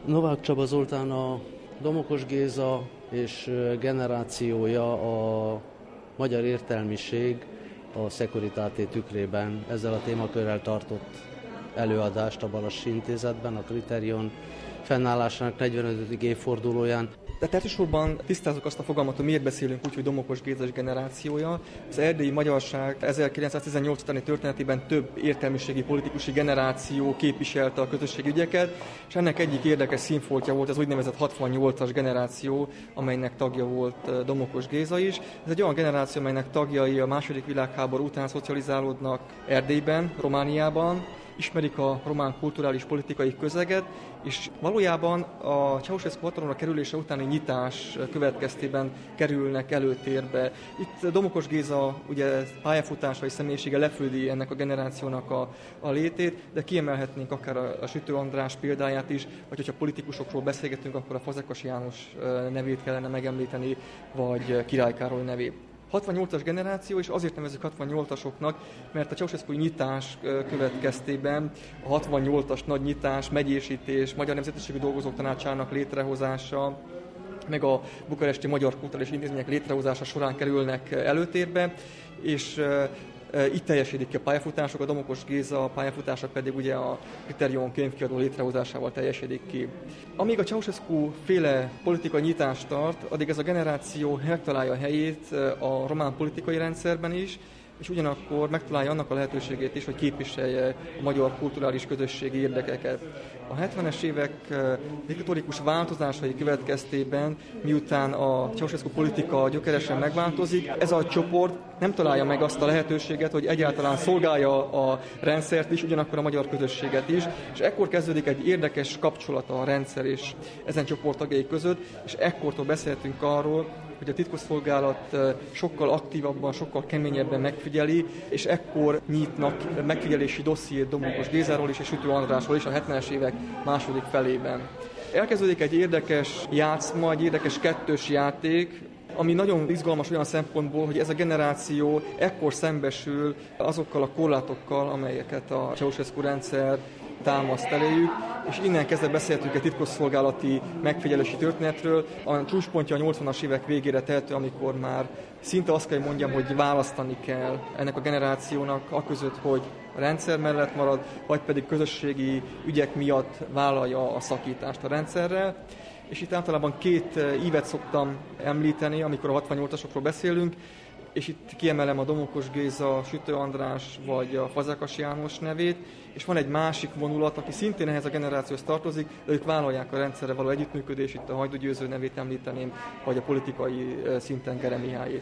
Novák Csaba Zoltán a Domokos Géza és generációja a magyar értelmiség a Securitate tükrében ezzel a témakörrel tartott előadást a Balassi Intézetben, a Kriterion fennállásának 45. évfordulóján. De elsősorban tisztázzuk azt a fogalmat, hogy miért beszélünk úgy, hogy Domokos Géza generációja. Az erdélyi magyarság 1918 utáni történetében több értelmiségi politikusi generáció képviselte a közösségi ügyeket, és ennek egyik érdekes színfoltja volt az úgynevezett 68-as generáció, amelynek tagja volt Domokos Géza is. Ez egy olyan generáció, amelynek tagjai a II. Világháború után szocializálódnak Erdélyben, Romániában, ismerik a román kulturális politikai közeget, és valójában a Ceausescu hatalomra kerülése utáni nyitás következtében kerülnek előtérbe. Itt Domokos Géza ugye pályafutása és személyisége leföldi ennek a generációnak a létét, de kiemelhetnénk akár a Sütő András példáját is, vagy hogyha politikusokról beszélgetünk, akkor a Fazekas János nevét kellene megemlíteni, vagy Király Károly nevét. 68-as generáció, és azért nevezzük 68-asoknak, mert a Ceausescu nyitás következtében a 68-as nagy nyitás, megyésítés, Magyar Nemzetiségű Dolgozók Tanácsának létrehozása, meg a bukaresti magyar kulturális intézmények létrehozása során kerülnek előtérbe, és itt teljesedik ki a pályafutások, a Domokos Géza pályafutása pedig ugye a Kriterion könyvkiadó létrehozásával teljesedik ki. Amíg a Ceausescu féle politikai nyitást tart, addig ez a generáció megtalálja a helyét a román politikai rendszerben is, és ugyanakkor megtalálja annak a lehetőségét is, hogy képviselje a magyar kulturális közösségi érdekeket. A 70-es évek diktatórikus változásai következtében, miután a Ceausescu politika gyökeresen megváltozik, ez a csoport nem találja meg azt a lehetőséget, hogy egyáltalán szolgálja a rendszert is, ugyanakkor a magyar közösséget is, és ekkor kezdődik egy érdekes kapcsolata a rendszer és ezen csoport tagjai között, és ekkortól beszéltünk arról, hogy a titkosszolgálat sokkal aktívabban, sokkal keményebben megfigyeli, és ekkor nyitnak megfigyelési dossziét Domokos Gézáról is és Sütő Andrásról is a 70-es évek második felében. Elkezdődik egy érdekes játszma, egy érdekes kettős játék, ami nagyon izgalmas olyan szempontból, hogy ez a generáció ekkor szembesül azokkal a korlátokkal, amelyeket a Ceausescu rendszer támaszt eléjük, és innen kezdve beszéltünk egy titkosszolgálati megfigyelési történetről. A csúcspontja a 80-as évek végére tehető, amikor már szinte azt kell mondjam, hogy választani kell ennek a generációnak aközött, hogy a rendszer mellett marad, vagy pedig közösségi ügyek miatt vállalja a szakítást a rendszerrel. És itt általában két ívet szoktam említeni, amikor a 68-asokról beszélünk, és itt kiemelem a Domokos Géza, Sütő András vagy a Fazekas János nevét, és van egy másik vonulat, aki szintén ehhez a generációhoz tartozik, de ők vállalják a rendszerre való együttműködést, itt a Hajdú Győző nevét említeném, vagy a politikai szinten Gere Mihályét.